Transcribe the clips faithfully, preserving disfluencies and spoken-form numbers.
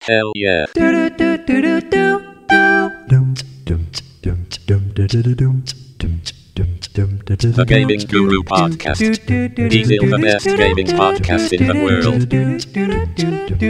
Hell yeah. The Gaming Guru Podcast. He's in the best gaming podcast in the world.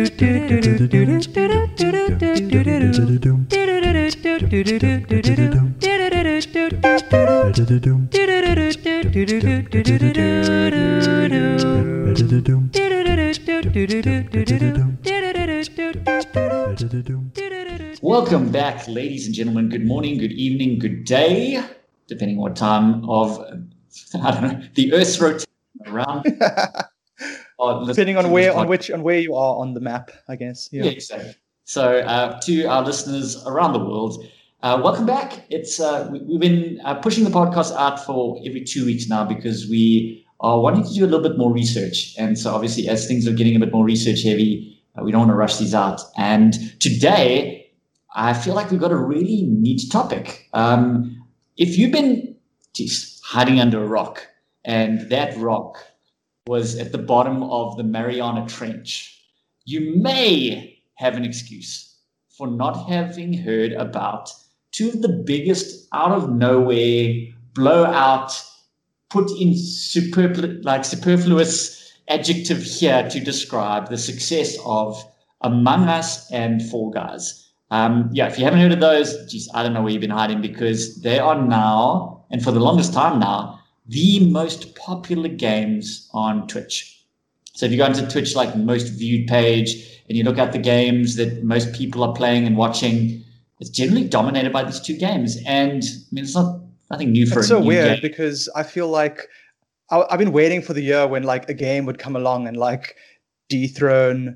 Welcome back, ladies and gentlemen. Good morning, good evening, good day, depending on what time of, I don't know, the Earth's rotating around. Depending on where, on which, on where you are on the map, I guess. Yeah, yeah exactly. So, uh, to our listeners around the world, uh, welcome back. It's uh, we, we've been uh, pushing the podcast out for every two weeks now because we are wanting to do a little bit more research, and so obviously, as things are getting a bit more research heavy, uh, we don't want to rush these out. And today, I feel like we've got a really neat topic. Um, if you've been geez, hiding under a rock and that rock was at the bottom of the Mariana Trench, you may have an excuse for not having heard about two of the biggest out of nowhere, blowout, put in superflu- like superfluous adjective here to describe the success of Among Us and Fall Guys. Um, yeah, if you haven't heard of those, geez, I don't know where you've been hiding because they are now, and for the longest time now, the most popular games on Twitch. So if you go into Twitch, like most viewed page, and you look at the games that most people are playing and watching, it's generally dominated by these two games. And I mean, it's not nothing new for it's a so new weird game. Because I feel like I, I've been waiting for the year when like a game would come along and like dethrone.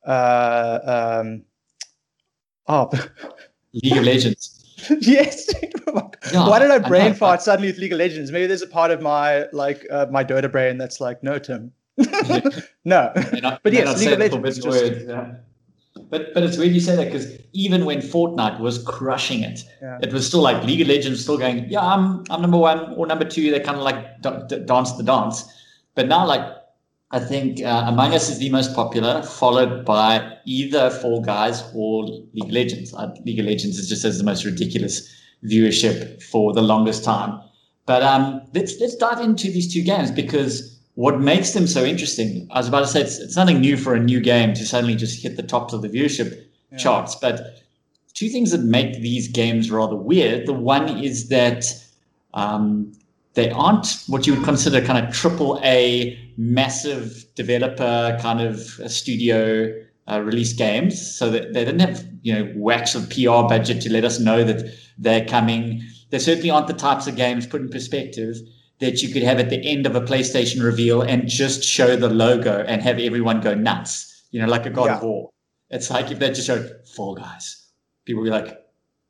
Uh, um, Oh, League of Legends. Yes. Yeah, why did I brain I know, fart I... suddenly with League of Legends? Maybe there's a part of my like uh, my Dota brain that's like, no, Tim. No. I, but yes, League of Legends. Just... Word, yeah. But but it's weird you say that because even when Fortnite was crushing it, yeah. it was still like League of Legends still going, yeah, I'm I'm number one or number two. They kind of like d- d- dance the dance. But now like I think uh, Among Us is the most popular, followed by either Fall Guys or League of Legends. Uh, League of Legends is just as the most ridiculous viewership for the longest time. But um, let's let's dive into these two games because what makes them so interesting, I was about to say, it's, it's nothing new for a new game to suddenly just hit the tops of the viewership yeah. charts. But two things that make these games rather weird. The one is that um, they aren't what you would consider kind of triple A, massive developer kind of studio uh, release games. So that they didn't have, you know, whacks of P R budget to let us know that they're coming. They certainly aren't the types of games, put in perspective, that you could have at the end of a PlayStation reveal and just show the logo and have everyone go nuts, you know, like a God yeah. of War. It's like if they just showed Fall Guys, people would be like,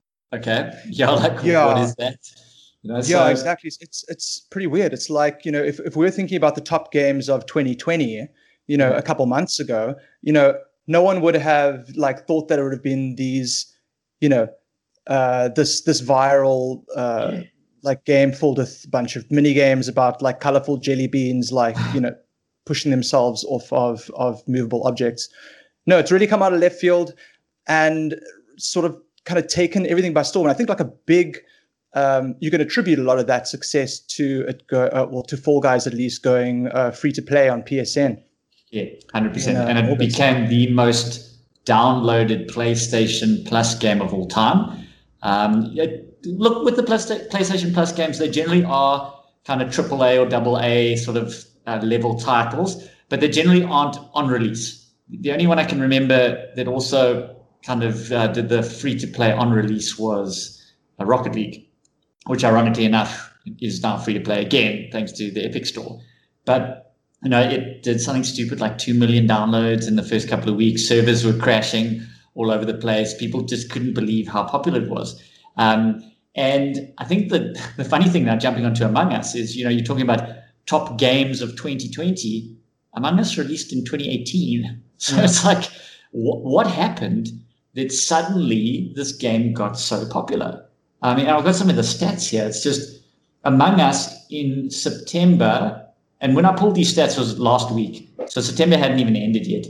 okay, yeah, like yeah. what is that? You know, yeah, so, exactly. It's it's pretty weird. It's like, you know, if, if we're thinking about the top games of twenty twenty, you know, yeah. a couple months ago, you know, no one would have like thought that it would have been these, you know, uh, this this viral uh, yeah. like game filled with a bunch of mini games about like colorful jelly beans, like, you know, pushing themselves off of of movable objects. No, it's really come out of left field and sort of kind of taken everything by storm. And I think like a big Um, you can attribute a lot of that success to it go uh, well to Fall Guys at least going uh, free to play on P S N. Yeah, one hundred percent. And it August. became the most downloaded PlayStation Plus game of all time. Um, look, with the PlayStation Plus games, they generally are kind of triple A or double A sort of uh, level titles, but they generally aren't on release. The only one I can remember that also kind of uh, did the free to play on release was uh, Rocket League, which ironically enough is now free to play again, thanks to the Epic Store. But, you know, it did something stupid like two million downloads in the first couple of weeks. Servers were crashing all over the place. People just couldn't believe how popular it was. Um, and I think that the funny thing now, jumping onto Among Us, is, you know, you're talking about top games of twenty twenty. Among Us released in twenty eighteen. So yeah. It's like, wh- what happened that suddenly this game got so popular? I mean, I've got some of the stats here. It's just Among Us in September, and when I pulled these stats was last week, so September hadn't even ended yet,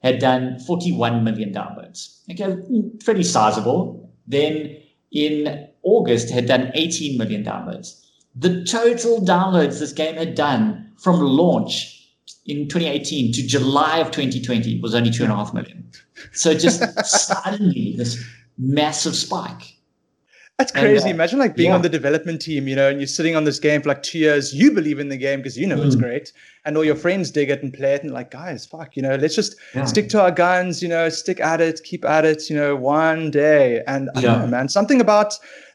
had done forty-one million downloads. Okay, pretty sizable. Then in August had done eighteen million downloads. The total downloads this game had done from launch in twenty eighteen to July of twenty twenty was only two and a half million. So just suddenly this massive spike. That's crazy. And, uh, Imagine like being yeah. on the development team, you know, and you're sitting on this game for like two years. You believe in the game because you know mm. it's great, and all your friends dig it and play it, and like, guys, fuck, you know, let's just yeah. stick to our guns, you know, stick at it, keep at it, you know, one day. And I yeah. don't know, man, something about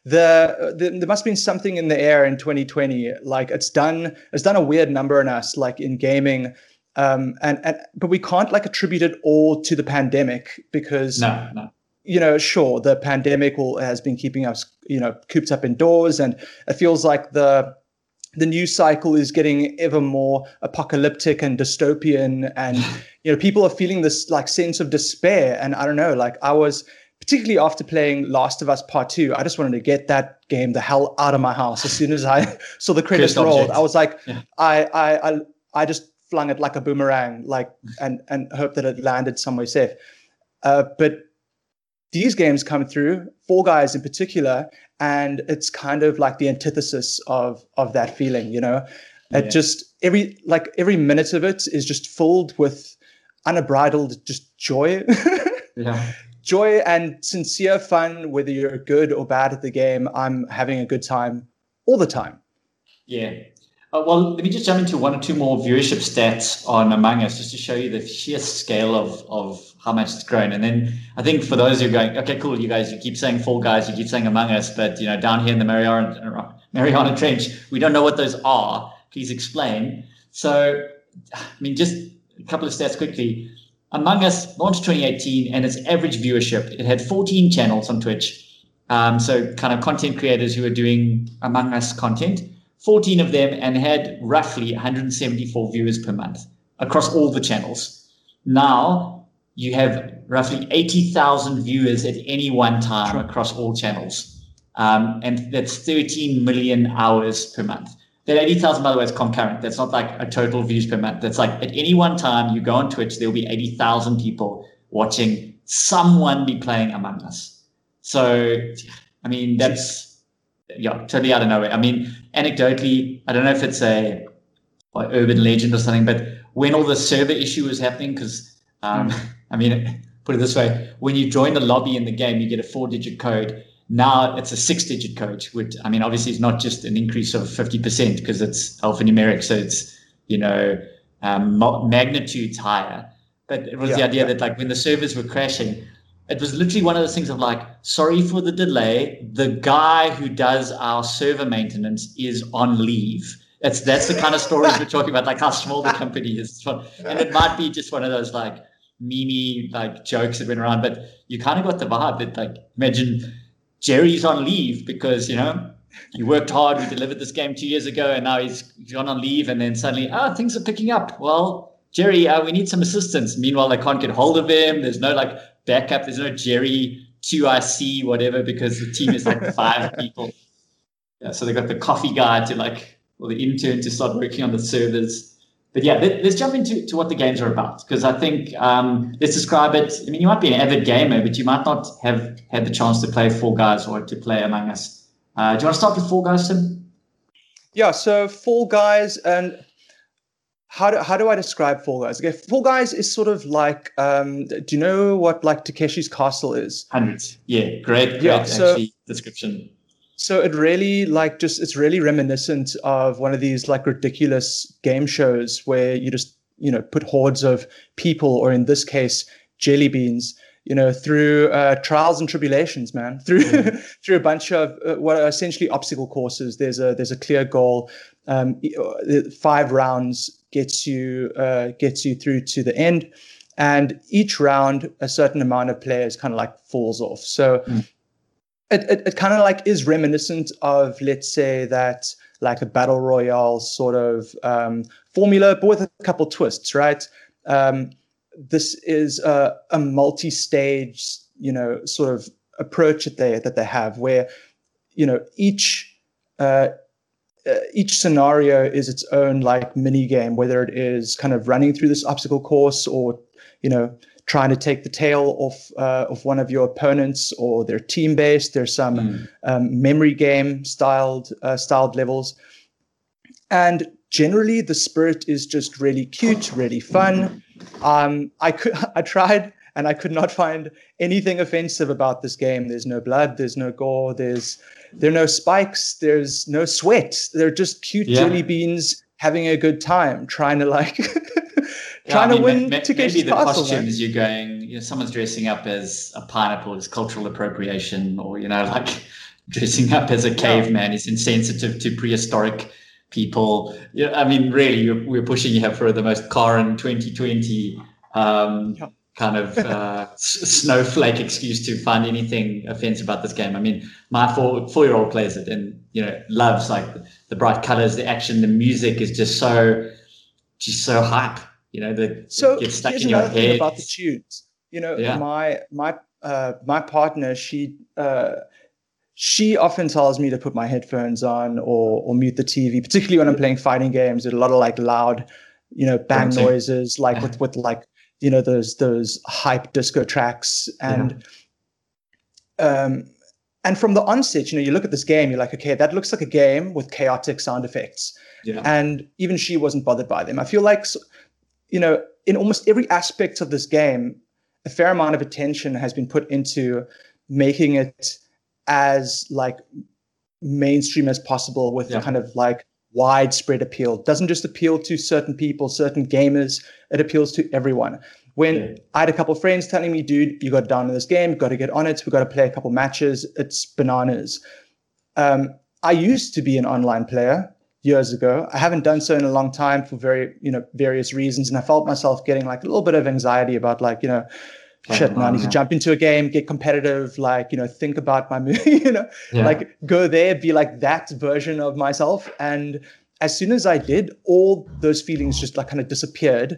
the, the there must have been something in the air in twenty twenty. Like it's done, it's done a weird number on us, like in gaming. Um, and and but we can't like attribute it all to the pandemic because. No, no. You know, sure, the pandemic will, has been keeping us, you know, cooped up indoors, and it feels like the the news cycle is getting ever more apocalyptic and dystopian, and you know, people are feeling this like sense of despair. And I don't know, like I was particularly after playing Last of Us Part Two, I just wanted to get that game the hell out of my house as soon as I saw the credits rolled. I was like, yeah. I, I, I, I just flung it like a boomerang, like and and hope that it landed somewhere safe. Uh, but these games come through, Fall Guys in particular, and it's kind of like the antithesis of of that feeling, you know. It yeah. just every like every minute of it is just filled with unbridled just joy. yeah. Joy and sincere fun, whether you're good or bad at the game. I'm having a good time all the time. Yeah. Uh, well, let me just jump into one or two more viewership stats on Among Us, just to show you the sheer scale of, of how much it's grown. And then I think for those who are going, okay, cool, you guys, you keep saying Fall Guys, you keep saying Among Us, but you know, down here in the Mariana, Mariana Trench, we don't know what those are. Please explain. So, I mean, just a couple of stats quickly. Among Us launched twenty eighteen, and its average viewership, it had fourteen channels on Twitch. Um, so kind of content creators who are doing Among Us content. fourteen of them, and had roughly one hundred seventy-four viewers per month across all the channels. Now you have roughly eighty thousand viewers at any one time across all channels. Um, and that's thirteen million hours per month. That eighty thousand, by the way, is concurrent. That's not like a total views per month. That's like at any one time you go on Twitch, there'll be eighty thousand people watching someone be playing Among Us. So, I mean, that's... Yeah, totally out of nowhere. I mean, anecdotally, I don't know if it's a like, urban legend or something, but when all the server issue was happening, because, um, mm. I mean, put it this way, when you join the lobby in the game, you get a four-digit code. Now it's a six-digit code, which, I mean, obviously it's not just an increase of fifty percent because it's alphanumeric, so it's, you know, um, magnitudes higher. But it was yeah, the idea yeah. that, like, when the servers were crashing, it was literally one of those things of like, sorry for the delay. The guy who does our server maintenance is on leave. That's that's the kind of stories we're talking about, like how small the company is. And it might be just one of those like meme like jokes that went around, but you kind of got the vibe that like, imagine Jerry's on leave because, you know, he worked hard. We delivered this game two years ago and now he's gone on leave. And then suddenly, ah, oh, things are picking up. Well, Jerry, uh, we need some assistance. Meanwhile, they can't get hold of him. There's no like backup. There's no Jerry two I C whatever because the team is like five people. Yeah, so they got the coffee guy to like, or the intern to start working on the servers. But yeah, let, let's jump into to what the games are about because I think um, let's describe it. I mean, you might be an avid gamer, but you might not have had the chance to play Fall Guys or to play Among Us. Uh, do you want to start with Fall Guys, Tim? Yeah, so Fall Guys and. How do, how do I describe Fall Guys? Okay, Fall Guys is sort of like, um, do you know what like Takeshi's Castle is? Hundreds. Yeah, great, great yeah, so, actually, description. So it really like just, it's really reminiscent of one of these like ridiculous game shows where you just, you know, put hordes of people, or in this case, jelly beans, you know, through uh, trials and tribulations, man, through mm. through a bunch of uh, what are essentially obstacle courses. There's a there's a clear goal. Um, five rounds gets you uh, gets you through to the end, and each round a certain amount of players kind of like falls off. So mm. it it, it kind of like is reminiscent of, let's say, that like a battle royale sort of um, formula, but with a couple twists, right? Um, this is a, a multi-stage, you know, sort of approach that they that they have, where, you know, each uh, uh, each scenario is its own like mini game, whether it is kind of running through this obstacle course or, you know, trying to take the tail off uh, of one of your opponents, or they're team based. There's some mm. um, memory game styled uh, styled levels, and generally the spirit is just really cute, really fun. Um, I could I tried and I could not find anything offensive about this game. There's no blood, there's no gore, there's there are no spikes, there's no sweat. They're just cute yeah. jelly beans having a good time, trying to like trying yeah, I mean, to win ma- Takeshi's maybe the Castle. Costumes you're going, you know, someone's dressing up as a pineapple is cultural appropriation, or you know, like dressing up as a caveman yeah. is insensitive to prehistoric people. Yeah, I mean, really, you're, we're pushing you for the most Karen twenty twenty um, yeah. kind of uh, snowflake excuse to find anything offensive about this game. I mean, my four four year old plays it and you know loves like the, the bright colors, the action, the music is just so just so hype. You know, that so gets stuck here's in your another thing head. About the tunes. You know, yeah. my my uh, my partner, she. Uh, She often tells me to put my headphones on or or mute the T V, particularly when I'm playing fighting games. There's a lot of like loud, you know, bang noises, like with, with like, you know, those those hype disco tracks. And yeah. um and from the onset, you know, you look at this game, you're like, okay, that looks like a game with chaotic sound effects. Yeah. And even she wasn't bothered by them. I feel like, you know, in almost every aspect of this game, a fair amount of attention has been put into making it as like mainstream as possible with yeah. kind of like widespread appeal. It doesn't just appeal to certain people, certain gamers. It appeals to everyone. When yeah. I had a couple of friends telling me, dude, you got to download this game, got to get on it. We got to play a couple matches. It's bananas. Um, I used to be an online player years ago. I haven't done so in a long time for very, you know, various reasons. And I felt myself getting like a little bit of anxiety about like, you know, shit, man, I need to jump into a game, get competitive, like, you know, think about my move, you know, yeah. like go there, be like that version of myself. And as soon as I did, all those feelings just like kind of disappeared.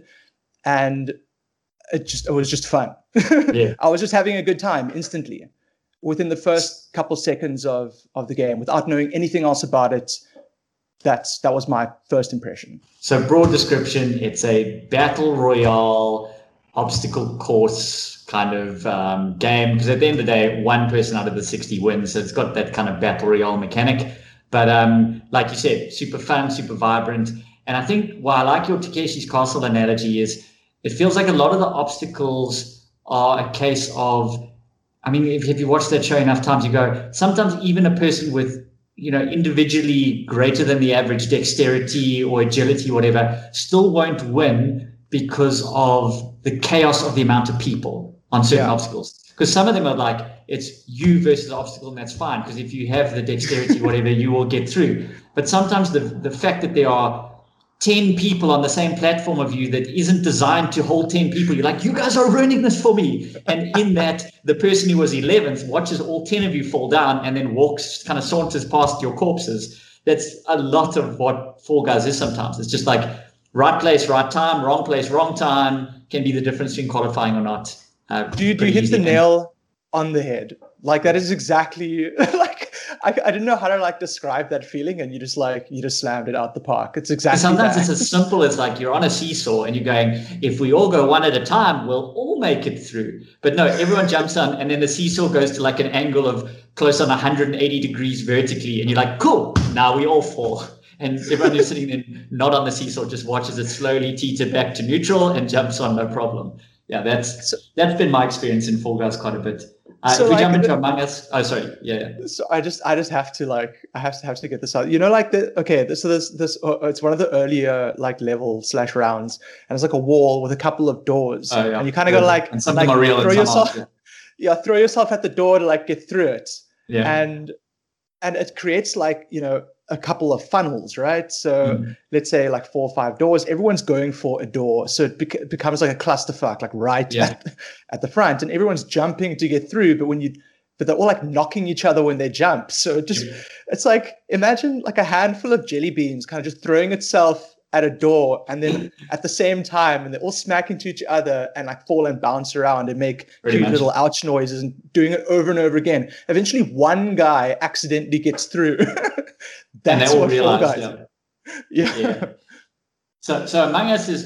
And it just, it was just fun. Yeah. I was just having a good time instantly within the first couple seconds of, of the game without knowing anything else about it. That's, that was my first impression. So broad description, it's a battle royale obstacle course kind of um, game, because at the end of the day, one person out of the sixty wins. So it's got that kind of battle royale mechanic. But um, like you said, super fun, super vibrant. And I think why I like your Takeshi's Castle analogy is it feels like a lot of the obstacles are a case of, I mean, if, if you watch that show enough times, you go, sometimes even a person with, you know, individually greater than the average dexterity or agility, whatever, still won't win because of the chaos of the amount of people on certain yeah. obstacles. Because some of them are like, it's you versus the obstacle, and that's fine. Because if you have the dexterity, whatever, you will get through. But sometimes the, the fact that there are ten people on the same platform of you that isn't designed to hold ten people, you're like, you guys are ruining this for me. And in that, the person who was eleventh watches all ten of you fall down and then walks, kind of saunters past your corpses. That's a lot of what Fall Guys is sometimes. It's just like, right place, right time, wrong place, wrong time can be the difference between qualifying or not. Uh, do you, do you hit the nail on the head? Like that is exactly like I, I didn't know how to like describe that feeling, and you just like you just slammed it out the park. It's exactly sometimes that. It's as simple as like you're on a seesaw and you're going, if we all go one at a time, we'll all make it through. But no, everyone jumps on, and then the seesaw goes to like an angle of close on one hundred eighty degrees vertically, and you're like, cool, now we all fall. And everyone who's sitting there not on the seesaw just watches it slowly teeter back to neutral and jumps on, no problem. Yeah, that's so, that's been my experience in Fall Guys quite a bit. Uh, so if we like, jump into Among Us, oh sorry, yeah, yeah. So I just I just have to like I have to have to get this out. You know, like the okay, this, so this this uh, it's one of the earlier like level slash rounds, and it's like a wall with a couple of doors, oh, yeah. and you kind of yeah. go like and some like are real throw and yourself, some aren't, yeah. yeah, throw yourself at the door to like get through it, yeah, and and it creates like you know. a couple of funnels, right? So mm. let's say like four or five doors, everyone's going for a door. So it bec- becomes like a clusterfuck, like right yeah. at, at the front, and everyone's jumping to get through. But when you, but they're all like knocking each other when they jump. So it just, yeah. it's like, imagine like a handful of jelly beans kind of just throwing itself at a door, and then at the same time, and they're all smacking to each other and like fall and bounce around and make Pretty cute much. little ouch noises and doing it over and over again. Eventually one guy accidentally gets through. That's and they all what realize, Fall Guys yeah. yeah. yeah. So, so Among Us is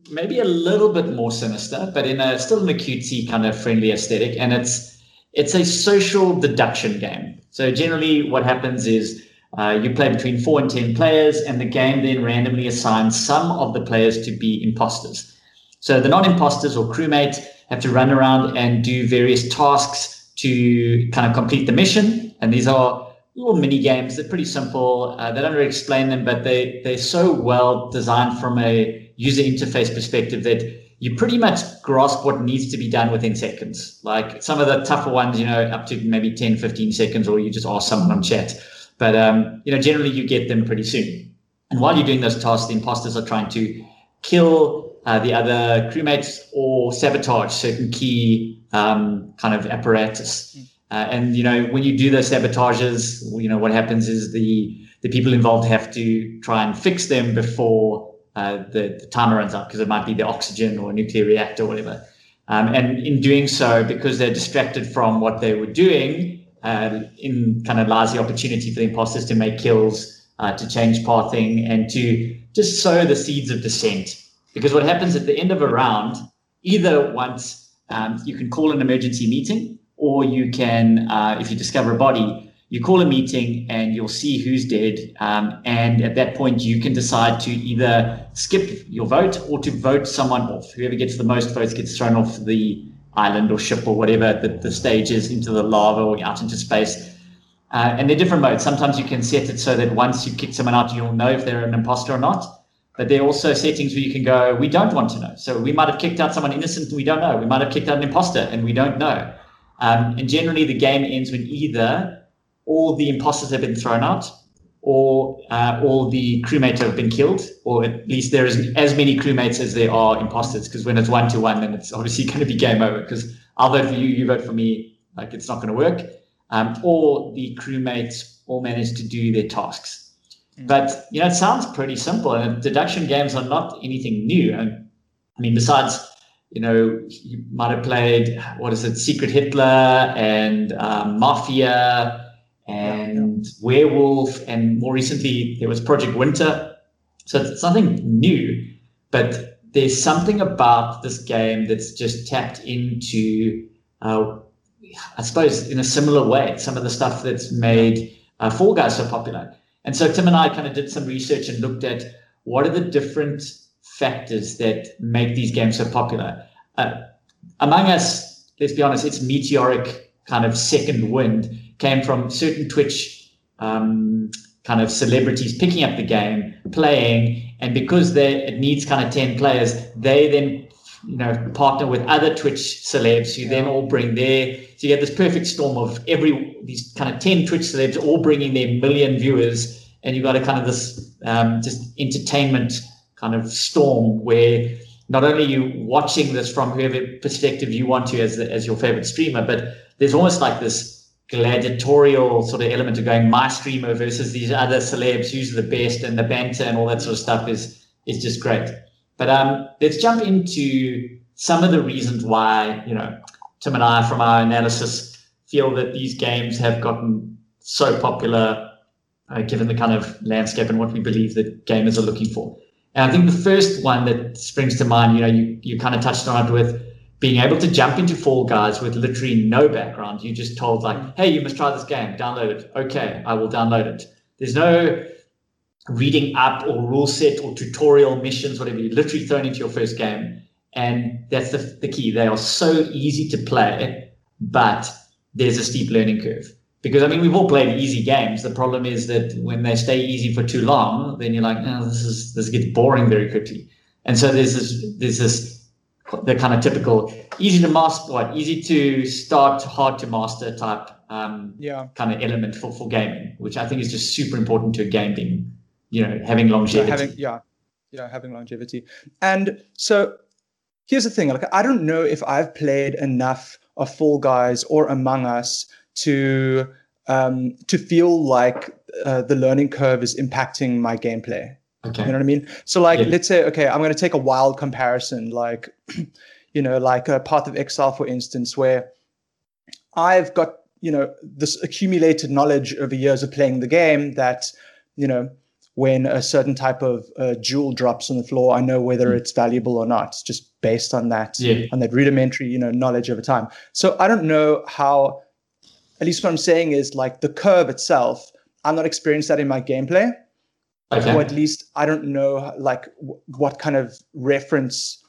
maybe a little bit more sinister, but in a still an cutesy kind of friendly aesthetic. And it's it's a social deduction game. So generally what happens is uh, you play between four and ten players, and the game then randomly assigns some of the players to be imposters. So the non-imposters or crewmates have to run around and do various tasks to kind of complete the mission. And these are little mini games. They're pretty simple. Uh, they don't really explain them, but they, they're so well designed from a user interface perspective that you pretty much grasp what needs to be done within seconds. Like some of the tougher ones, you know, up to maybe ten, fifteen seconds, or you just ask someone on chat. But, um, you know, generally you get them pretty soon. And while you're doing those tasks, the imposters are trying to kill uh, the other crewmates or sabotage certain key um, kind of apparatus. Uh, and, you know, when you do those sabotages, you know, what happens is the, the people involved have to try and fix them before uh, the, the timer runs out, because it might be the oxygen or a nuclear reactor or whatever. Um, and in doing so, because they're distracted from what they were doing, uh, in kind of lies the opportunity for the imposters to make kills, uh, to change pathing, and to just sow the seeds of dissent. Because what happens at the end of a round, either once um, you can call an emergency meeting, or you can, uh, if you discover a body, you call a meeting and you'll see who's dead. Um, and at that point, you can decide to either skip your vote or to vote someone off. Whoever gets the most votes gets thrown off the island or ship or whatever the, the stage is, into the lava or out into space. Uh, and they're different modes. Sometimes you can set it so that once you kick someone out, you'll know if they're an imposter or not. But there are also settings where you can go, we don't want to know. So we might have kicked out someone innocent and we don't know. We might have kicked out an imposter and we don't know. Um, and generally, the game ends when either all the imposters have been thrown out, or uh, all the crewmates have been killed, or at least there is as many crewmates as there are imposters. Because when it's one to one, then it's obviously going to be game over. Because I'll vote for you, you vote for me. Like, it's not going to work. Um, or the crewmates all manage to do their tasks. Mm. But you know, it sounds pretty simple, and deduction games are not anything new. And I mean, besides, you know, you might have played, what is it, Secret Hitler and um, Mafia and yeah, yeah. Werewolf, and more recently there was Project Winter. So it's nothing new, but there's something about this game that's just tapped into, uh, I suppose, in a similar way, some of the stuff that's made uh, Fall Guys so popular. And so Tim and I kind of did some research and looked at what are the different factors that make these games so popular. Uh, Among Us, let's be honest, its meteoric kind of second wind came from certain Twitch um, kind of celebrities picking up the game, playing, and because they it needs kind of ten players, they then, you know, partner with other Twitch celebs who then all bring their, so you get this perfect storm of every, these kind of ten Twitch celebs all bringing their million viewers, and you've got a kind of this um, just entertainment kind of storm where not only are you watching this from whoever perspective you want to as the, as your favorite streamer, but there's almost like this gladiatorial sort of element of going, my streamer versus these other celebs, who's the best, and the banter and all that sort of stuff is is just great. But um, let's jump into some of the reasons why, you know, Tim and I, from our analysis, feel that these games have gotten so popular, uh, given the kind of landscape and what we believe that gamers are looking for. And I think the first one that springs to mind, you know, you, you kind of touched on it with being able to jump into Fall Guys with literally no background. You just told like, hey, you must try this game, download it. Okay, I will download it. There's no reading up or rule set or tutorial missions, whatever. You're literally thrown into your first game. And that's the, the key. They are so easy to play, but there's a steep learning curve. Because, I mean, we've all played easy games. The problem is that when they stay easy for too long, then you're like, oh, this is this gets boring very quickly. And so there's this, there's this, the kind of typical easy to master, what, easy to start, hard to master type um, yeah. kind of element for, for gaming, which I think is just super important to a game being, you know, having longevity. Yeah, having, yeah, yeah, having longevity. And so here's the thing, like, I don't know if I've played enough of Fall Guys or Among Us to um, to feel like uh, the learning curve is impacting my gameplay. Okay. You know what I mean? So like, yeah. let's say, okay, I'm going to take a wild comparison, like, you know, like a Path of Exile, for instance, where I've got, you know, this accumulated knowledge over years of playing the game that, you know, when a certain type of uh, jewel drops on the floor, I know whether it's valuable or not. It's just based on that, yeah. on that rudimentary, you know, knowledge over time. So I don't know how, at least what I'm saying is like the curve itself, I'm not experienced that in my gameplay. Okay. Or at least I don't know like w- what kind of reference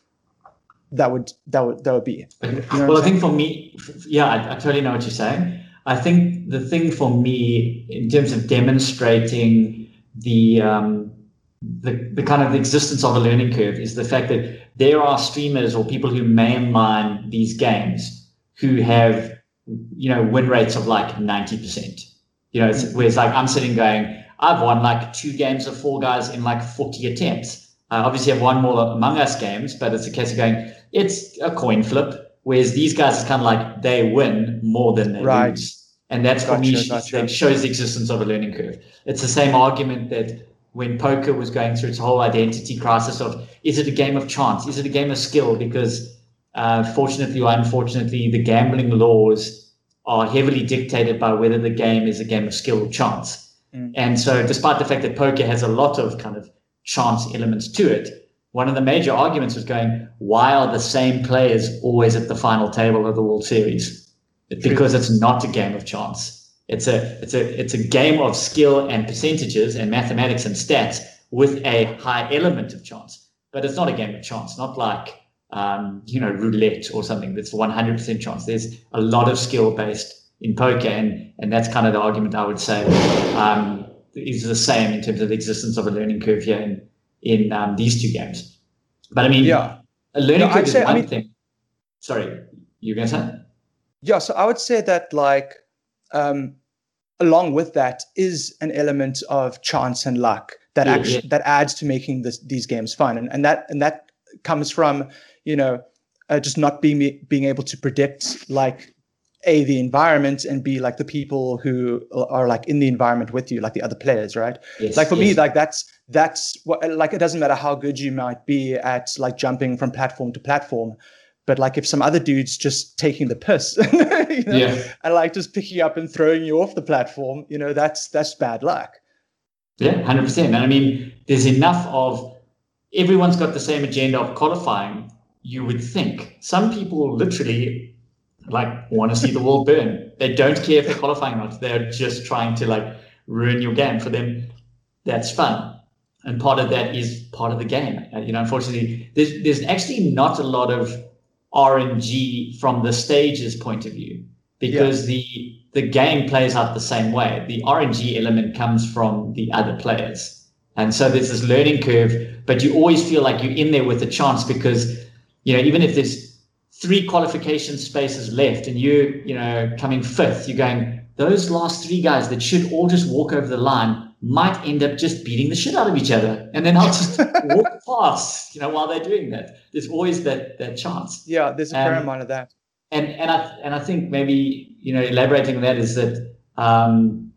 that would that would that would be. Okay. You know well, I think for me, yeah, I, I totally know what you're saying. I think the thing for me in terms of demonstrating the um, the the kind of the existence of a learning curve is the fact that there are streamers or people who mainline these games who have, you know, win rates of like ninety percent. You know, it's, mm-hmm. where it's like I'm sitting going, I've won like two games of Fall Guys in like forty attempts. Uh, obviously, I've won more Among Us games, but it's a case of going, it's a coin flip. Whereas these guys are kind of like they win more than they right. lose. And that's for gotcha, me, gotcha. that shows the existence of a learning curve. It's the same argument that when poker was going through its whole identity crisis of, is it a game of chance? Is it a game of skill? Because uh, fortunately or unfortunately, the gambling laws are heavily dictated by whether the game is a game of skill or chance. Mm. And so despite the fact that poker has a lot of kind of chance elements to it, one of the major arguments was going, why are the same players always at the final table of the World Series? It's because it's not a game of chance. It's a it's a it's a game of skill and percentages and mathematics and stats with a high element of chance. But it's not a game of chance, not like um, you know, roulette or something that's one hundred percent chance. There's a lot of skill based in poker, and and that's kind of the argument I would say um, is the same in terms of the existence of a learning curve here in in um, these two games. But I mean, yeah, a learning no, curve I'd is say, one I mean, thing. Sorry, you're going to say? Yeah, so I would say that like um, along with that is an element of chance and luck that yeah, actually yeah. that adds to making this, these games fun, and and that and that comes from, you know, uh, just not being being able to predict like a the environment and b like the people who are like in the environment with you, like the other players, right? Yes, like for yes. me, like that's that's what like it doesn't matter how good you might be at like jumping from platform to platform. But like if some other dude's just taking the piss, you know, yeah. and like just picking you up and throwing you off the platform, you know, that's that's bad luck. Yeah, one hundred percent. And I mean, there's enough of everyone's got the same agenda of qualifying, you would think. Some people literally like want to see the world burn. They don't care if they're qualifying or not. They're just trying to like ruin your game. For them, that's fun. And part of that is part of the game. Uh, you know, unfortunately, there's there's actually not a lot of R N G from the stage's point of view, because yeah. the the game plays out the same way. The R N G element comes from the other players. And so there's this learning curve, but you always feel like you're in there with a chance because, you know, even if there's three qualification spaces left and you, you know, coming fifth, you're going, those last three guys that should all just walk over the line might end up just beating the shit out of each other. And then I'll just walk past, you know, while they're doing that. There's always that that chance. Yeah, there's a fair um, amount of that. And and I and I think maybe, you know, elaborating on that is that um,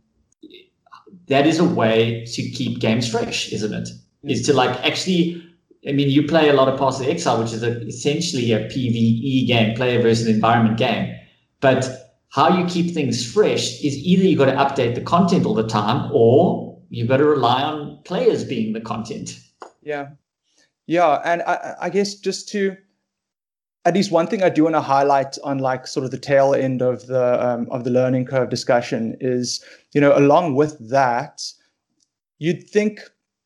that is a way to keep games fresh, isn't it? Mm-hmm. Is to like actually, I mean, you play a lot of Path of Exile, which is a, essentially a PvE game, player versus environment game. But how you keep things fresh is either you've got to update the content all the time, or you've got to rely on players being the content. Yeah. Yeah. And I, I guess just to, at least one thing I do want to highlight on like sort of the tail end of the um, of the learning curve discussion is, you know, along with that, you'd think,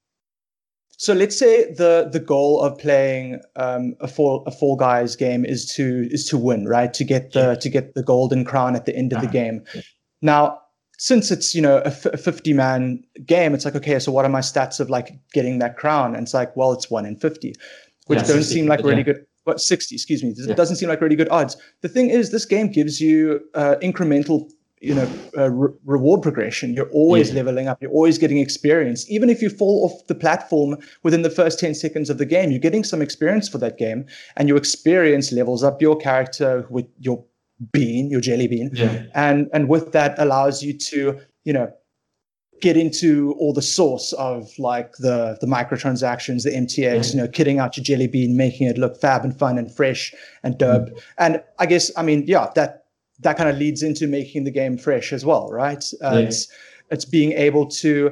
so let's say the the goal of playing um, a Fall a Fall Guys game is to is to win, right? To get the yeah. to get the golden crown at the end of uh-huh. the game. Yeah. Now, since it's, you know, a fifty man game, it's like, okay, so what are my stats of like getting that crown? And it's like, well, it's one in fifty, which yeah, don't sixty, seem like really yeah. good. What sixty? Excuse me. It yeah. doesn't seem like really good odds. The thing is, this game gives you uh, incremental, you know, uh, re- reward progression. You're always yeah. leveling up. You're always getting experience. Even if you fall off the platform within the first ten seconds of the game, you're getting some experience for that game, and your experience levels up your character with your bean, your jelly bean, yeah. and and with that allows you to, you know, get into all the source of like the the microtransactions, the M T X, yeah. you know, kitting out your jelly bean, making it look fab and fun and fresh and dope. Mm. And I guess, I mean, yeah, that that kind of leads into making the game fresh as well, right? Uh, yeah. It's it's being able to,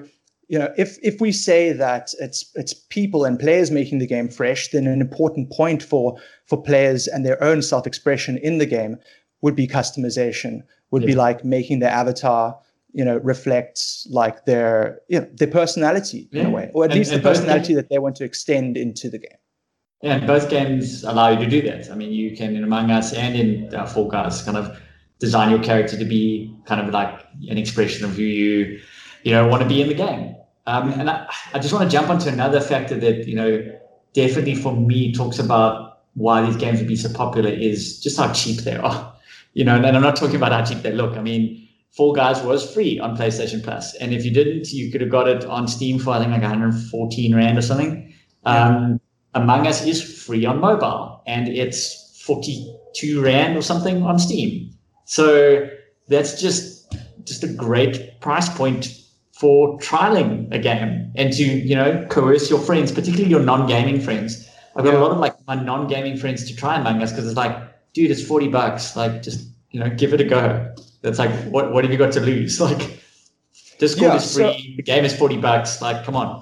you know, if if we say that it's it's people and players making the game fresh, then an important point for for players and their own self-expression in the game would be customization, would yeah. be like making their avatar, you know, reflect like their, you know, their personality yeah. in a way, or at and, least and the personality games, that they want to extend into the game. Yeah, and both games allow you to do that. I mean, you can in Among Us and in uh, Fall Guys kind of design your character to be kind of like an expression of who you, you know, want to be in the game. Um, and I, I just want to jump onto another factor that, you know, definitely for me talks about why these games would be so popular is just how cheap they are. You know, and I'm not talking about how cheap they look. I mean, Fall Guys was free on PlayStation Plus. And if you didn't, you could have got it on Steam for, I think, like one hundred fourteen Rand or something. Yeah. Um, Among Us is free on mobile, and it's forty-two Rand or something on Steam. So that's just just a great price point for trialing a game and to, you know, coerce your friends, particularly your non-gaming friends. I've got yeah. a lot of like my non-gaming friends to try Among Us because it's like, dude, it's forty bucks. Like, just, you know, give it a go. That's like, what what have you got to lose? Like, Discord yeah, is free. So, the game is forty bucks. Like, come on.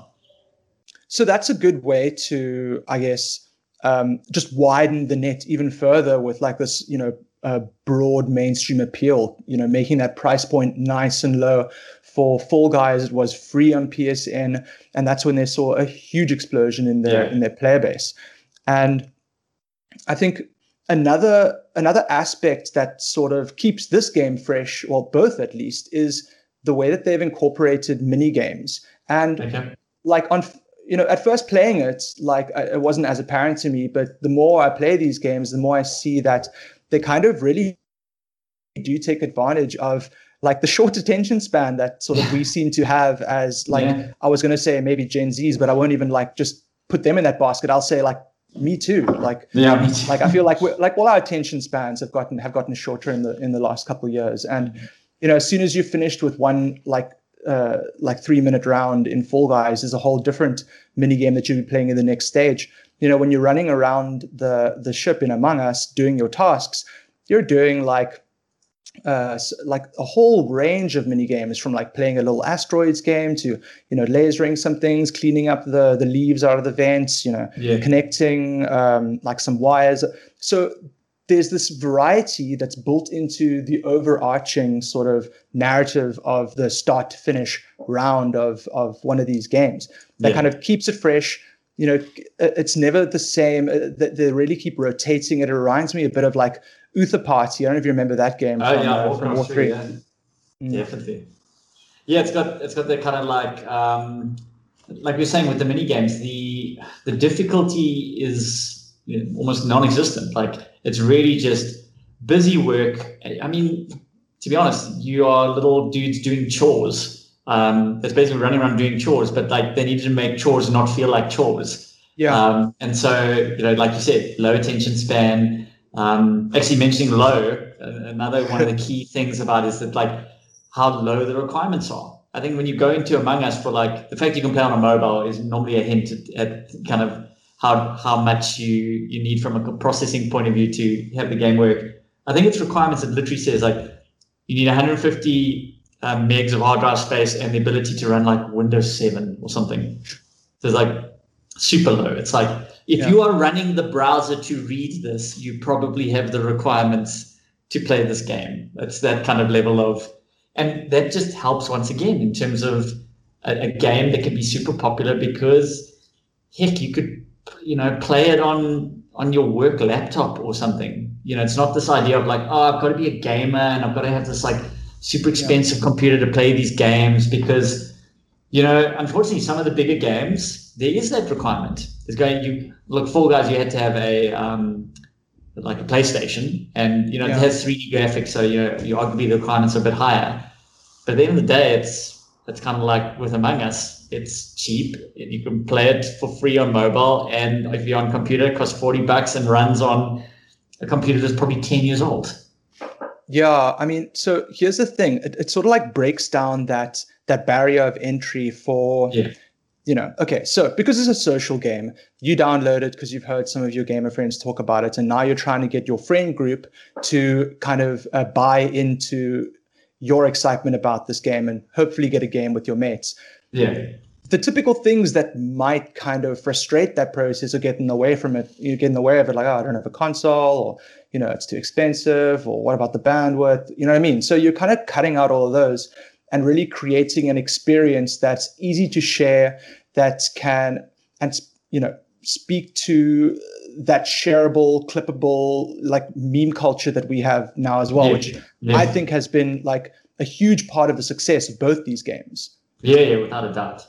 So that's a good way to, I guess, um, just widen the net even further with like this, you know, uh, broad mainstream appeal, you know, making that price point nice and low. For Fall Guys, it was free on P S N, and that's when they saw a huge explosion in their yeah. in their player base. And I think another another aspect that sort of keeps this game fresh, well, both at least, is the way that they've incorporated mini games. And okay. like on, you know, at first playing it, like it wasn't as apparent to me, but the more I play these games, the more I see that they kind of really do take advantage of like the short attention span that sort of we seem to have as like, yeah. I was going to say maybe Gen Zs, but I won't even like just put them in that basket. I'll say like me too. Like, yeah, me too. Like I feel like we're, like all our attention spans have gotten have gotten shorter in the in the last couple of years. And you know, as soon as you've finished with one like uh, like three minute round in Fall Guys, there's a whole different mini game that you'll be playing in the next stage. You know, when you're running around the the ship in Among Us doing your tasks, you're doing like. Uh, like a whole range of mini games, from like playing a little asteroids game to, you know, lasering some things, cleaning up the the leaves out of the vents, you know, yeah. connecting um, like some wires. So there's this variety that's built into the overarching sort of narrative of the start to finish round of of one of these games that yeah. kind of keeps it fresh. You know, it's never the same. They really keep rotating it. It reminds me a bit of like Uther Party. I don't know if you remember that game oh, from, yeah, uh, from War three. Yeah. Mm. Definitely. Yeah, it's got it's got that kind of like um, like we were saying with the mini games, the the difficulty is, you know, almost non-existent. Like it's really just busy work. I mean, to be honest, you are little dudes doing chores. Um, it's basically running around doing chores, but like they needed to make chores not feel like chores. Yeah. Um, and so, you know, like you said, low attention span. Um, actually mentioning low, another one of the key things about is that like how low the requirements are. I think when you go into Among Us, for like the fact you can play on a mobile is normally a hint at, at kind of how how much you you need from a processing point of view to have the game work. I think its requirements, it literally says like you need one hundred fifty um, megs of hard drive space and the ability to run like Windows seven or something. So it's like super low. It's like if yeah. you are running the browser to read this, you probably have the requirements to play this game. It's that kind of level of, and that just helps once again in terms of a, a game that can be super popular because heck, you could, you know, play it on on your work laptop or something. You know, it's not this idea of like, oh, I've got to be a gamer and I've got to have this like super expensive yeah. computer to play these games because, you know, unfortunately, some of the bigger games, there is that requirement. There's going, you look, Fall Guys, you had to have a um, like a PlayStation, and you know yeah. it has three D graphics, so you know you arguably the requirements are a bit higher. But at the end of the day, it's it's kind of like with Among Us, it's cheap. You can play it for free on mobile, and if you're on computer, it costs forty bucks and runs on a computer that's probably ten years old. Yeah, I mean, so here's the thing. It, it sort of like breaks down that that barrier of entry for, yeah. you know, okay, so because it's a social game, you download it because you've heard some of your gamer friends talk about it, and now you're trying to get your friend group to kind of uh, buy into your excitement about this game and hopefully get a game with your mates. Yeah. The typical things that might kind of frustrate that process or get in the way from it, you get in the way of it, like, oh, I don't have a console, or, you know, it's too expensive, or what about the bandwidth? You know what I mean? So you're kind of cutting out all of those and really creating an experience that's easy to share, that can, and, you know, speak to that shareable, clippable, like meme culture that we have now as well, yeah. which yeah. I think has been like a huge part of the success of both these games. Yeah, yeah, without a doubt.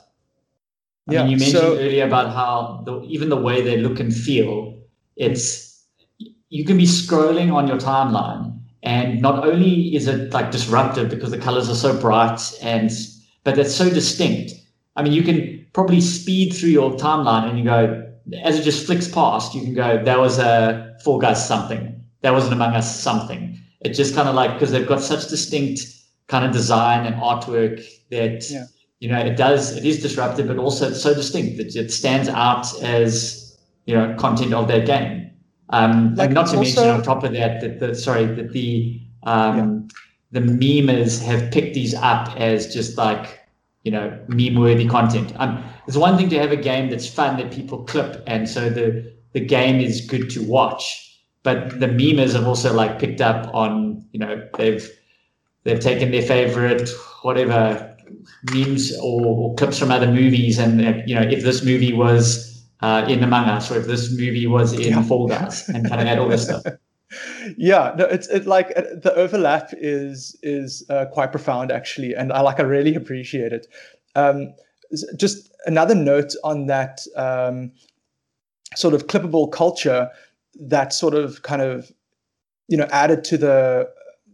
I yeah, mean, you mentioned so, earlier about how the, even the way they look and feel, it's, you can be scrolling on your timeline, and not only is it like disruptive because the colors are so bright, and but it's so distinct. I mean, you can probably speed through your timeline and you go, as it just flicks past, you can go, that was a Fall Guys something, that was an Among Us something. It just kind of like, because they've got such distinct kind of design and artwork that, yeah. you know, it does, it is disruptive, but also it's so distinct that it stands out as, you know, content of their game. Um, like and not to also, mention on top of that, that the, sorry, that the, um, yeah. the memers have picked these up as just like, you know, meme-worthy content. Um, there's one thing to have a game that's fun that people clip, and so the the game is good to watch. But the memers have also like picked up on, you know, they've they've taken their favorite whatever memes or, or clips from other movies, and uh, you know, if this movie was uh, in Among Us, or if this movie was in yeah. Fall Guys, and kind of add all this stuff. Yeah, no, it's it like the overlap is is uh, quite profound actually, and I like I really appreciate it. Um, just another note on that um, sort of clippable culture that sort of kind of you know added to the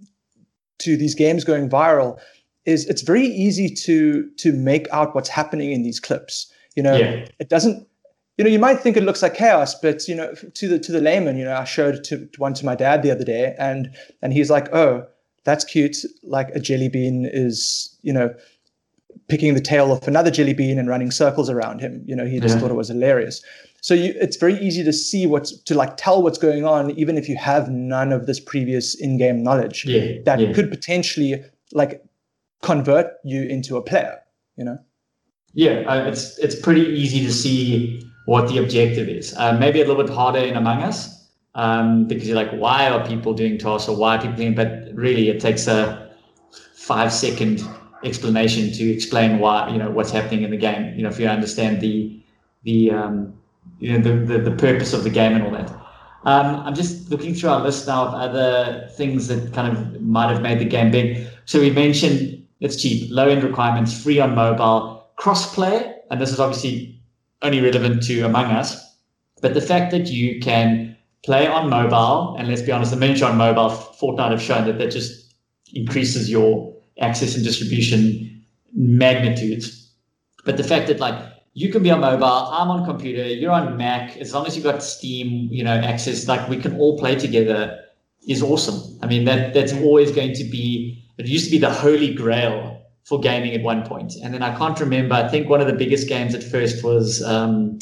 to these games going viral is it's very easy to to make out what's happening in these clips. You know, yeah. it doesn't. You know, you might think it looks like chaos, but you know, to the to the layman, you know, I showed to, to one to my dad the other day, and and he's like, "Oh, that's cute. Like a jelly bean is, you know, picking the tail off another jelly bean and running circles around him." You know, he just yeah. thought it was hilarious. So you, it's very easy to see what's to like tell what's going on, even if you have none of this previous in-game knowledge. Yeah. That yeah. could potentially like convert you into a player. You know. Yeah, uh, it's it's pretty easy to see what the objective is. Uh, maybe a little bit harder in Among Us um, because you're like, why are people doing tasks, or why are people doing? But really, it takes a five second explanation to explain why, you know, what's happening in the game. You know, if you understand the the um, you know the, the the purpose of the game and all that. Um, I'm just looking through our list now of other things that kind of might have made the game big. So we mentioned it's cheap, low end requirements, free on mobile, cross-play, and this is obviously only relevant to Among Us, but the fact that you can play on mobile, and let's be honest, the minute you're on mobile, Fortnite have shown that that just increases your access and distribution magnitudes. But the fact that like you can be on mobile, I'm on computer, you're on Mac, as long as you've got Steam, you know, access, like we can all play together is awesome. I mean, that that's always going to be, it used to be the holy grail for gaming at one point. And then I can't remember, I think one of the biggest games at first was um,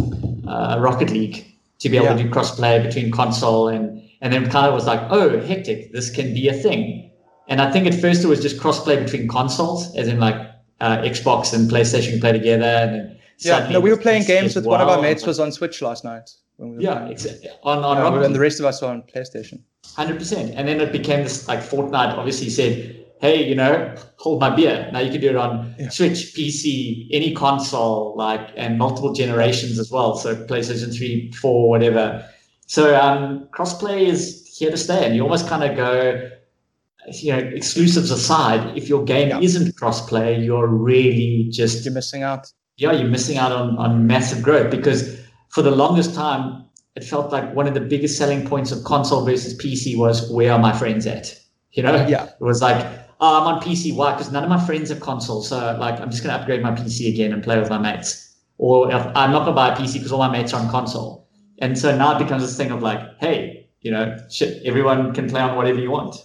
uh, Rocket League, to be able yeah. to do cross-play between console and, and then kind of was like, oh, hectic, this can be a thing. And I think at first it was just cross-play between consoles, as in like uh, Xbox and PlayStation can play together. And then yeah, no, we were playing games with well. one of our mates was on Switch last night. When we were yeah, exactly. On, on yeah, Rocket and League. the rest of us were on PlayStation. one hundred percent. And then it became this, like Fortnite obviously said, hey, you know, hold my beer. Now you can do it on yeah. Switch, P C, any console, like, and multiple generations as well. So PlayStation three, four, whatever. So um, crossplay is here to stay. And you almost kind of go, you know, exclusives aside, if your game yeah. isn't crossplay, you're really just... You're missing out. Yeah, you're missing out on, on massive growth, because for the longest time, it felt like one of the biggest selling points of console versus P C was, where are my friends at? You know? Yeah. It was like, oh, I'm on P C. Why? Because none of my friends have consoles. So like, I'm just going to upgrade my P C again and play with my mates. Or I'm not going to buy a P C because all my mates are on console. And so now it becomes this thing of like, hey, you know, shit, everyone can play on whatever you want.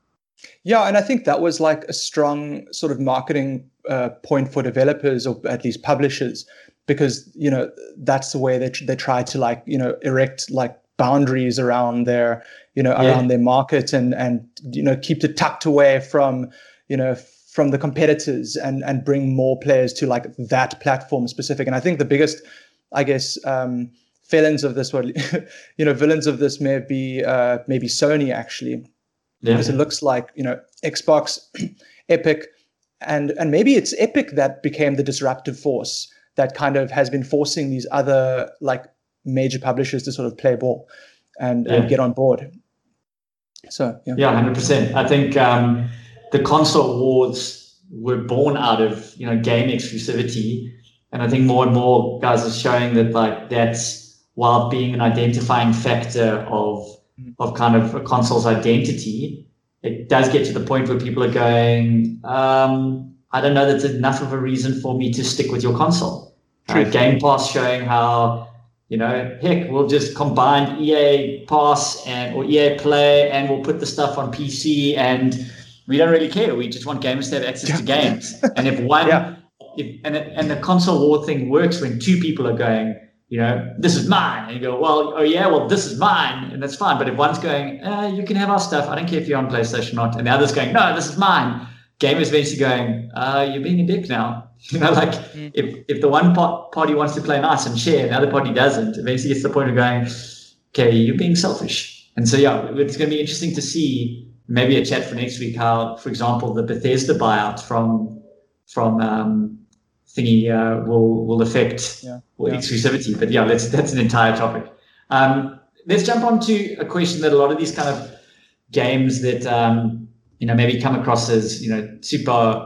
Yeah, and I think that was like a strong sort of marketing uh, point for developers, or at least publishers, because, you know, that's the way they tr- they try to like, you know, erect like boundaries around their, you know, yeah. around their market, and, and, you know, keep it tucked away from, you know, from the competitors and and bring more players to like that platform specific. And I think the biggest, I guess, um, villains of this, well, you know, villains of this may be uh, maybe Sony actually, yeah. because it looks like, you know, Xbox, Epic, and and maybe it's Epic that became the disruptive force that kind of has been forcing these other like major publishers to sort of play ball and, yeah. and get on board. So yeah, yeah, one hundred percent. I think um, the console wars were born out of, you know, game exclusivity, and I think more and more guys are showing that like that's, while being an identifying factor of of kind of a console's identity, it does get to the point where people are going, um, I don't know that's enough of a reason for me to stick with your console. Uh, Game Pass showing how, you know, heck, we'll just combine E A Pass and or E A Play, and we'll put the stuff on P C, and we don't really care. We just want gamers to have access to games. And if one, yeah. if and it, and the console war thing works when two people are going, you know, this is mine, and you go, well, oh yeah, well this is mine, and that's fine. But if one's going, uh, you can have our stuff, I don't care if you're on PlayStation or not, and the other's going, no, this is mine. Gamers eventually going, uh, you're being a dick now. You know, like mm. if, if the one part, party wants to play nice and share, and the other party doesn't, eventually it's the point of going, okay, you're being selfish. And so, yeah, it's going to be interesting to see, maybe a chat for next week, how, for example, the Bethesda buyout from from um, thingy uh, will will affect yeah. well, yeah. exclusivity. But yeah, let's, that's an entire topic. Um, let's jump on to a question that a lot of these kind of games that, um, you know, maybe come across as, you know, super,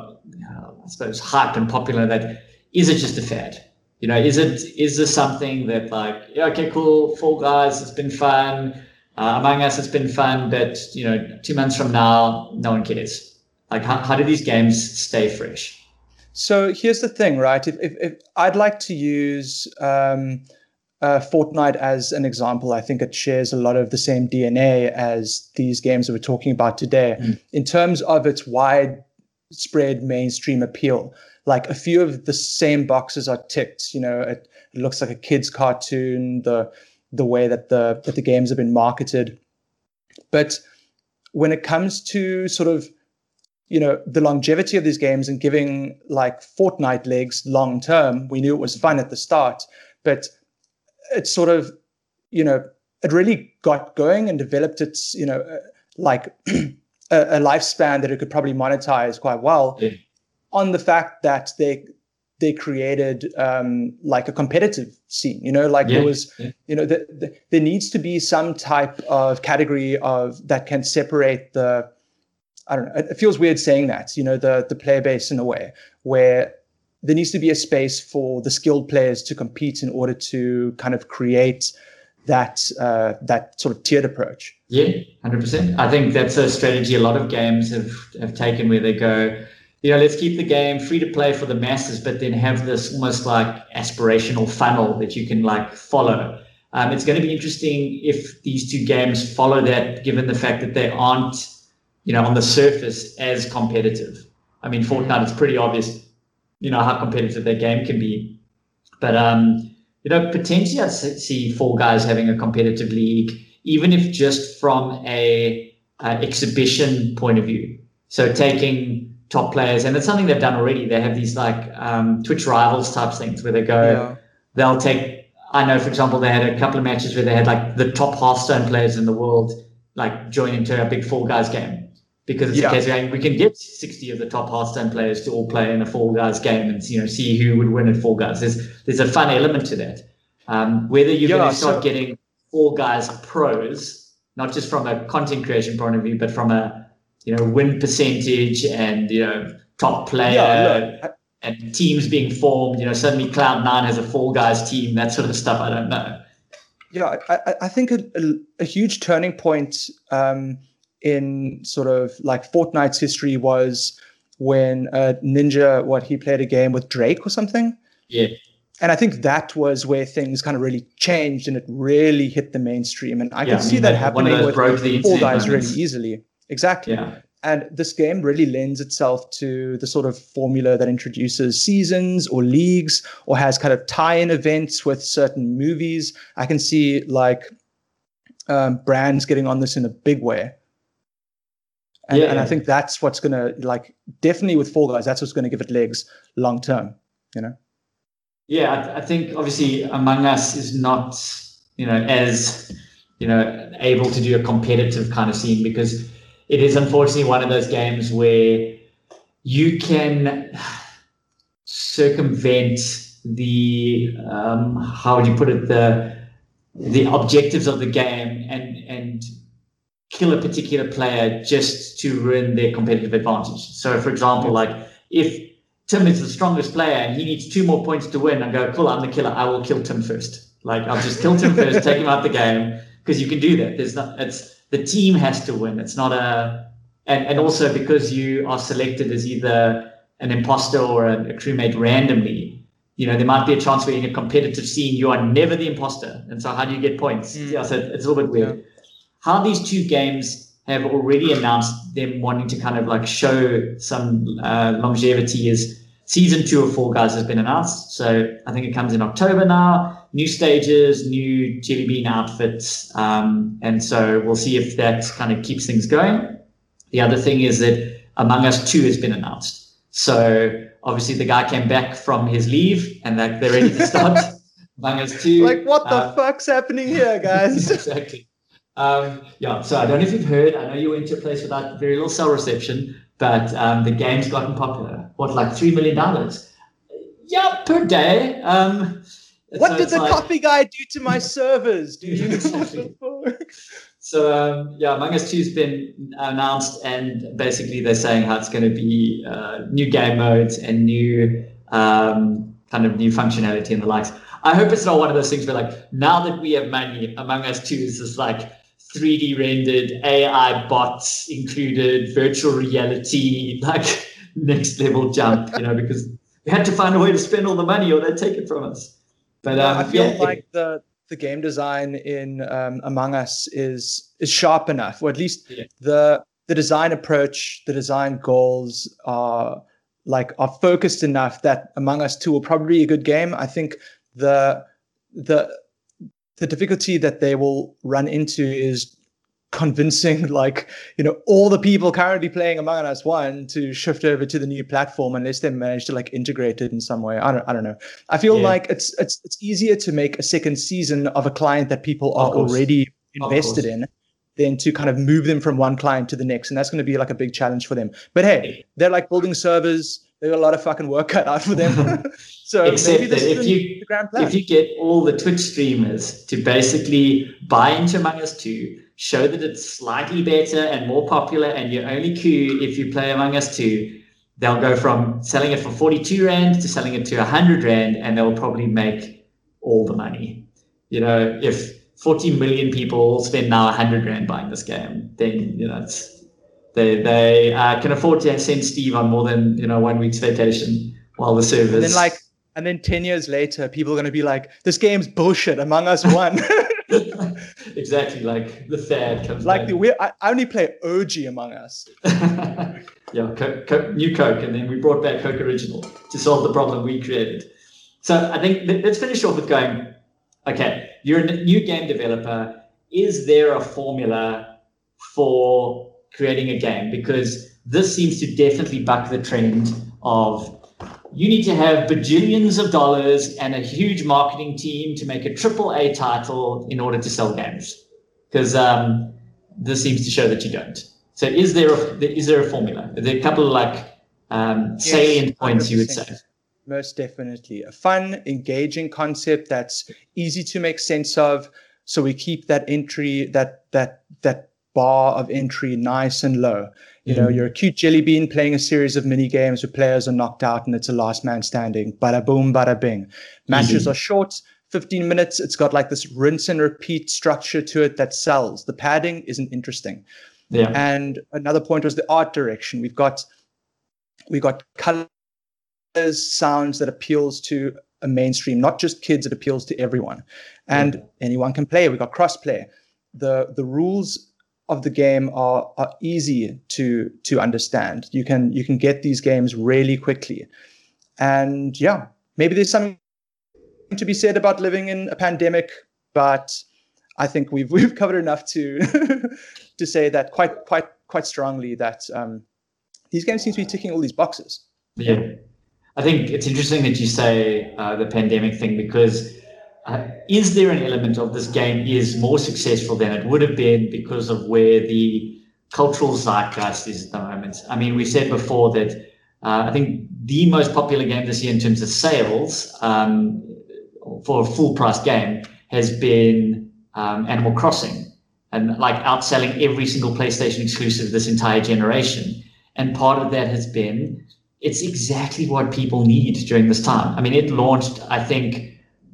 I suppose, hype and popular, that is it just a fad? You know, is it is this something that like, yeah, okay, cool, Fall Guys, it's been fun, uh, Among Us, it's been fun, but you know, two months from now, no one cares. Like, how, how do these games stay fresh? So here's the thing, right? If if, if I'd like to use um, uh, Fortnite as an example, I think it shares a lot of the same D N A as these games that we're talking about today, mm. in terms of its wide spread mainstream appeal. Like a few of the same boxes are ticked. You know, it, it looks like a kid's cartoon, the the way that the that the games have been marketed. But when it comes to sort of, you know, the longevity of these games and giving like Fortnite legs long term, we knew it was fun at the start, but it's sort of, you know, it really got going and developed its, you know, uh, like a, a lifespan that it could probably monetize quite well, yeah. on the fact that they they created um, like a competitive scene. You know, like yeah. there was, yeah. you know, the, the, there needs to be some type of category of that can separate the, I don't know, it feels weird saying that, you know, the the player base in a way where there needs to be a space for the skilled players to compete in order to kind of create that uh, that sort of tiered approach. Yeah, one hundred percent. I think that's a strategy a lot of games have, have taken, where they go, you know, let's keep the game free to play for the masses, but then have this almost like aspirational funnel that you can like follow. Um, it's going to be interesting if these two games follow that, given the fact that they aren't, you know, on the surface as competitive. I mean, Fortnite, it's pretty obvious, you know, how competitive their game can be. But, um, you know, potentially I see Fall Guys having a competitive league, even if just from a, a exhibition point of view. So taking top players, and it's something they've done already. They have these like um, Twitch rivals type things where they go, yeah. they'll take, I know, for example, they had a couple of matches where they had like the top Hearthstone players in the world, like join into a big Fall Guys game. Because it's yeah. a case where we can get sixty of the top Hearthstone players to all play in a Fall Guys game and, you know, see who would win at Fall Guys. There's there's a fun element to that. Um, whether you're yeah, going to start so- getting Fall Guys pros, not just from a content creation point of view, but from a, you know, win percentage and, you know, top player yeah, look, I- and teams being formed. You know, suddenly Cloud nine has a Fall Guys team, that sort of stuff. I don't know. Yeah, I, I think a, a, a huge turning point um, in sort of like Fortnite's history was when uh, Ninja, what he played a game with Drake or something. Yeah. And I think that was where things kind of really changed and it really hit the mainstream. And I yeah, can I mean, see that happening with Fall Guys really easily. Exactly. Yeah. And this game really lends itself to the sort of formula that introduces seasons or leagues or has kind of tie-in events with certain movies. I can see like um, brands getting on this in a big way. And, yeah, and yeah. I think that's what's going to, like, definitely with Fall Guys, that's what's going to give it legs long term, you know? Yeah, I, I think obviously Among Us is not, you know, as, you know, able to do a competitive kind of scene, because it is unfortunately one of those games where you can circumvent the, um, how would you put it, the the objectives of the game and and kill a particular player just to ruin their competitive advantage. So, for example, like if Tim is the strongest player and he needs two more points to win, I go, cool, I'm the killer. I will kill Tim first. Like, I'll just kill Tim first, take him out the game, because you can do that. There's not, it's the team has to win. It's not a, and, and also because you are selected as either an imposter or a, a crewmate randomly, you know, there might be a chance where in a competitive scene, you are never the imposter. And so how do you get points? Mm. Yeah, so it's a little bit weird. Yeah. How these two games have already announced them wanting to kind of like show some uh, longevity is season two of Fall Guys has been announced. So I think it comes in October now. New stages, new Jelly Bean outfits. Um, and so we'll see if that kind of keeps things going. The other thing is that Among Us two has been announced. So obviously the guy came back from his leave and like they're ready to start Among Us two. Like, what the uh, fuck's happening here, guys? Exactly. Um, yeah, so I don't know if you've heard, I know you went to a place without very little cell reception, but um, the game's gotten popular. What, like three million downloads? Yeah, per day. Um, what so did the like, coffee guy do to my servers? Do you exactly. So, um, yeah, Among Us two has been announced, and basically they're saying how it's going to be uh, new game modes and new um, kind of new functionality and the likes. I hope it's not one of those things where, like, now that we have money, Among Us two is this, like, three D rendered, A I bots included, virtual reality, like, next level jump, you know, because we had to find a way to spend all the money or they'd take it from us. But um, I feel yeah, like it, the the game design in um, Among Us is is sharp enough, or at least yeah. the the design approach, the design goals are like are focused enough that Among Us two will probably be a good game. I think the the the difficulty that they will run into is convincing, like, you know, all the people currently playing Among Us one to shift over to the new platform unless they manage to like integrate it in some way. I don't I don't know. I feel yeah. like it's it's it's easier to make a second season of a client that people are already invested in than to kind of move them from one client to the next. And that's going to be like a big challenge for them. But hey, they're like building servers. They've got a lot of fucking work cut out for them. So Except maybe this that is if the, you, the grand plan. If you get all the Twitch streamers to basically buy into Among Us two, show that it's slightly better and more popular, and you only queue if you play Among Us two, they'll go from selling it for forty-two rand to selling it to one hundred rand, and they'll probably make all the money. You know, if forty million people spend now one hundred rand buying this game, then, you know, it's, they they uh, can afford to send Steve on more than, you know, one week's vacation while the servers. And then like, and then ten years later, people are going to be like, "This game's bullshit. Among Us won." Exactly, like the fad comes. Like the we, I only play O G Among Us. Yeah, Coke, Coke, new Coke, and then we brought back Coke Original to solve the problem we created. So I think let's finish off with going, okay, you're a new game developer. Is there a formula for creating a game? Because this seems to definitely buck the trend of you need to have bajillions of dollars and a huge marketing team to make a triple A title in order to sell games. Because um, this seems to show that you don't. So is there a, is there a formula? Are there a couple of like um, salient yes, points you would say? Most definitely. A fun, engaging concept that's easy to make sense of. So we keep that entry, that that that bar of entry nice and low. You mm. know, you're a cute jelly bean playing a series of mini games where players are knocked out and it's a last man standing. Bada boom, bada bing. Matches Easy. Are short, fifteen minutes. It's got like this rinse and repeat structure to it that sells. The padding isn't interesting. Yeah. And another point was the art direction. We've got we got colors, sounds that appeals to a mainstream, not just kids. It appeals to everyone, and yeah. anyone can play. We've got crossplay. The the rules of the game are are easy to to understand. You can you can get these games really quickly, and yeah, maybe there's something to be said about living in a pandemic, but I think we've we've covered enough to to say that quite quite quite strongly that um, these games seem to be ticking all these boxes. Yeah. I think it's interesting that you say uh, the pandemic thing, because uh, is there an element of this game is more successful than it would have been because of where the cultural zeitgeist is at the moment? I mean, we said before that uh, I think the most popular game this year in terms of sales um, for a full price game has been um, Animal Crossing, and like outselling every single PlayStation exclusive this entire generation. And part of that has been, it's exactly what people need during this time. I mean, it launched, I think,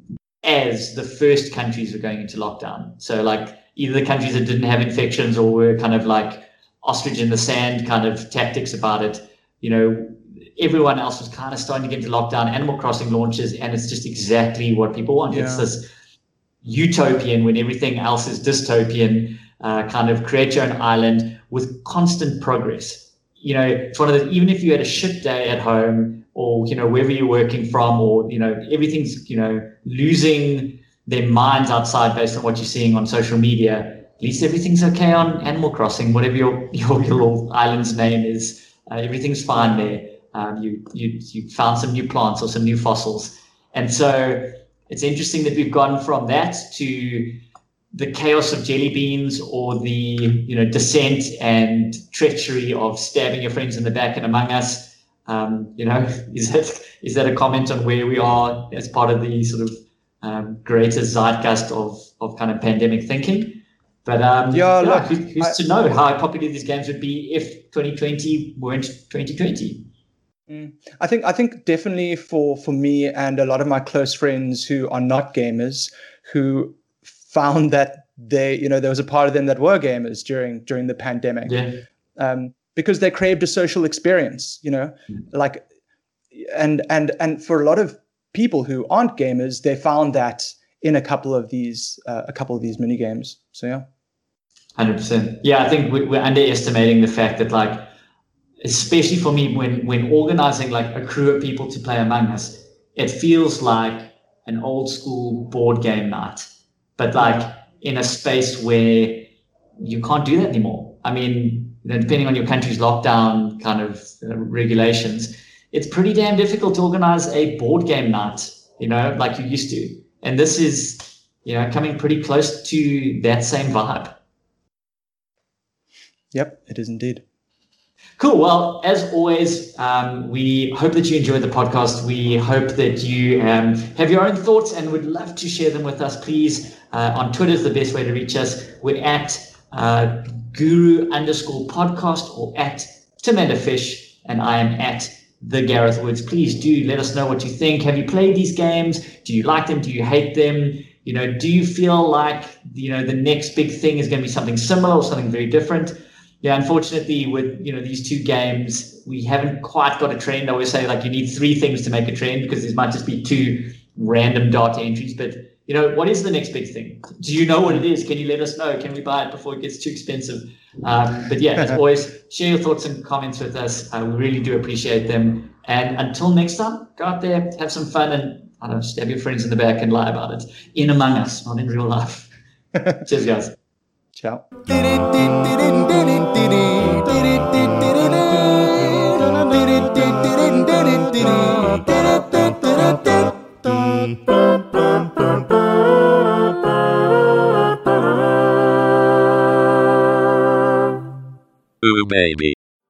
as the first countries were going into lockdown. So like either the countries that didn't have infections or were kind of like ostrich in the sand kind of tactics about it, you know, everyone else was kind of starting to get into lockdown. Animal Crossing launches, and it's just exactly what people want. Yeah. It's this utopian, when everything else is dystopian, uh, kind of create your own island with constant progress. You know, it's one of the, even if you had a shit day at home, or, you know, wherever you're working from, or, you know, everything's, you know, losing their minds outside based on what you're seeing on social media, at least everything's okay on Animal Crossing, whatever your, your, your little island's name is. Uh, everything's fine there. Um, you, you, you found some new plants or some new fossils. And so it's interesting that we've gone from that to the chaos of jelly beans, or the, you know, descent and treachery of stabbing your friends in the back in Among Us. Um, you know, is that is that a comment on where we are as part of the sort of um, greater zeitgeist of of kind of pandemic thinking? But um, yeah, yeah look, who, who's I, to know how popular these games would be if twenty twenty weren't twenty twenty? I think I think definitely for for me and a lot of my close friends who are not gamers, who found that they, you know, there was a part of them that were gamers during during the pandemic, yeah. um, because they craved a social experience, you know, mm. like, and and and for a lot of people who aren't gamers, they found that in a couple of these uh, a couple of these mini games. So yeah, one hundred percent. Yeah, I think we're underestimating the fact that, like, especially for me, when when organizing like a crew of people to play Among Us, it feels like an old school board game night, but like in a space where you can't do that anymore. I mean, you know, depending on your country's lockdown kind of uh, regulations, it's pretty damn difficult to organize a board game night, you know, like you used to. And this is, you know, coming pretty close to that same vibe. Yep, it is indeed. Cool. Well, as always, um, we hope that you enjoyed the podcast. We hope that you um, have your own thoughts and would love to share them with us. Please, uh, on Twitter is the best way to reach us. We're at uh, guru underscore podcast, or at Timanda Fish, and I am at the Gareth Woods. Please do let us know what you think. Have you played these games? Do you like them? Do you hate them? You know, do you feel like, you know, the next big thing is going to be something similar or something very different? Yeah, unfortunately, with, you know, these two games, we haven't quite got a trend. I always say, like, you need three things to make a trend, because there might just be two random data entries. But, you know, what is the next big thing? Do you know what it is? Can you let us know? Can we buy it before it gets too expensive? Um, but yeah, as always, share your thoughts and comments with us. Uh, we really do appreciate them. And until next time, go out there, have some fun, and, I don't know, stab your friends in the back and lie about it in Among Us, not in real life. Cheers, guys. Ciao. Ooh, baby.